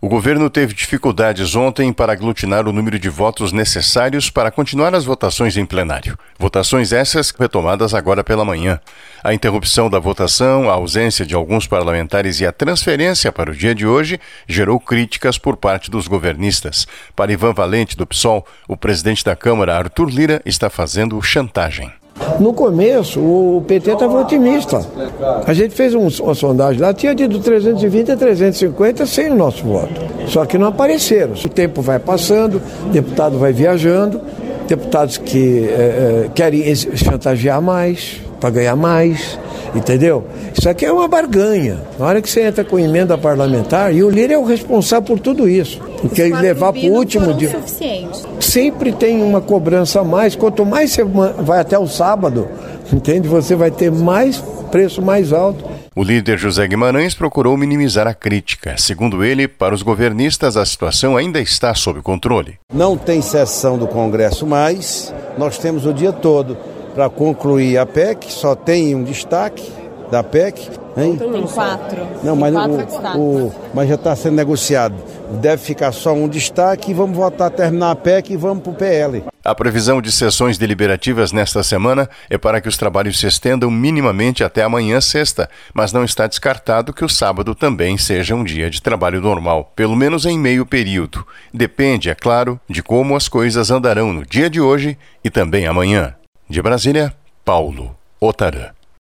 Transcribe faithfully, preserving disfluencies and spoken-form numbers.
O governo teve dificuldades ontem para aglutinar o número de votos necessários para continuar as votações em plenário. Votações essas retomadas agora pela manhã. A interrupção da votação, a ausência de alguns parlamentares e a transferência para o dia de hoje gerou críticas por parte dos governistas. Para Ivan Valente, do P SOL, o presidente da Câmara, Arthur Lira, está fazendo chantagem. No começo, o P T estava otimista. A gente fez um, uma sondagem lá, tinha de trezentos e vinte a trezentos e cinquenta sem o nosso voto. Só que não apareceram. O tempo vai passando, o deputado vai viajando, deputados que é, é, querem chantagear mais, para ganhar mais, entendeu? Isso aqui é uma barganha. Na hora que você entra com emenda parlamentar, e o Lira é o responsável por tudo isso. Porque ele levar para o último dia. Sempre tem uma cobrança a mais. Quanto mais você vai até o sábado, entende? Você vai ter mais preço mais alto. O líder José Guimarães procurou minimizar a crítica. Segundo ele, para os governistas, a situação ainda está sob controle. Não tem sessão do Congresso mais. Nós temos o dia todo para concluir a P E C. Só tem um destaque da P E C. Hein? Tem quatro. Não, mas, quatro o, o, mas já está sendo negociado. Deve ficar só um destaque e vamos votar, terminar a P E C e vamos para o P L. A previsão de sessões deliberativas nesta semana é para que os trabalhos se estendam minimamente até amanhã, sexta, mas não está descartado que o sábado também seja um dia de trabalho normal, pelo menos em meio período. Depende, é claro, de como as coisas andarão no dia de hoje e também amanhã. De Brasília, Paulo Otarã.